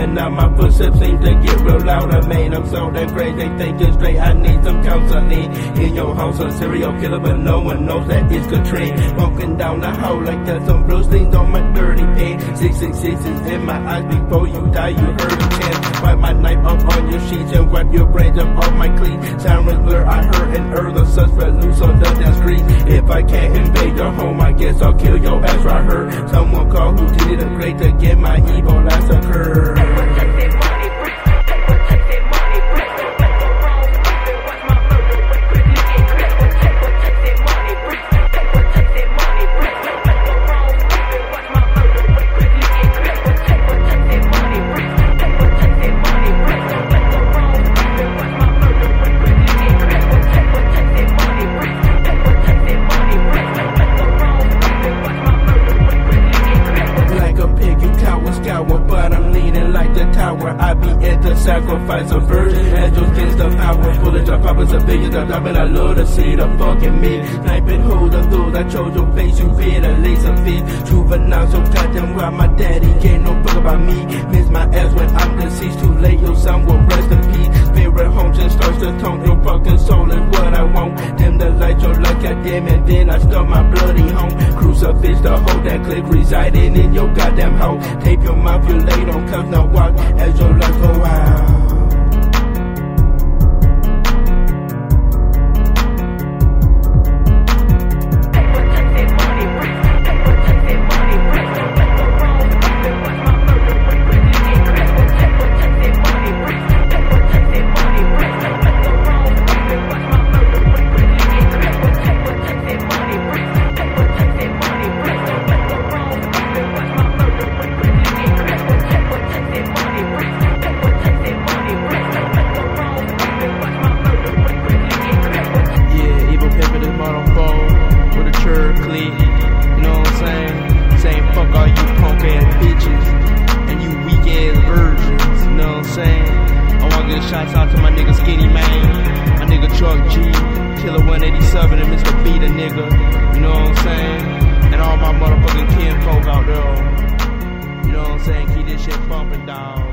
and now my footsteps seem to get real loud. I mean, I'm so damn crazy, they think it's straight. I need some counseling in your house, a serial killer, but no one knows that it's Katrina. Walking down the hall like there's some blue stains on my dirty pants. 666 is in my eyes. Before you die, you heard a chance. Wipe my knife up on your sheets and wipe your brains up off my cleats. Sirens blur, I heard an the suspect loose on the damn street. If I can't invade your home, I guess I'll kill your ass right here. Someone call who did it great to get my evil ass occur. But I'm leaning like the tower. I be at the sacrifice of virgin angels against the power. Bullets of poppers of billions of dollars. I love to see the fucking me. Sniping who the those I chose your face. You better lace a fit. Juvenile so goddamn wild. My daddy can't no fuck about me. Miss my ass when I'm deceased. Too late, your son will rest in peace. Spirit home just starts to tone. Your fucking soul is what I want. Dim the light, your light, goddamn, and then I stuck my bloody home. Crucifix the hoe that click residing in your goddamn hoe. Tape your mouth, you laid on cuffs, now walk as your life go out. Shouts out to my nigga Skinny Man, my nigga Truck G, Killer 187 and Mr. B the nigga, you know what I'm saying? And all my motherfucking kinfolk out there, you know what I'm saying? Keep this shit bumping, dawg.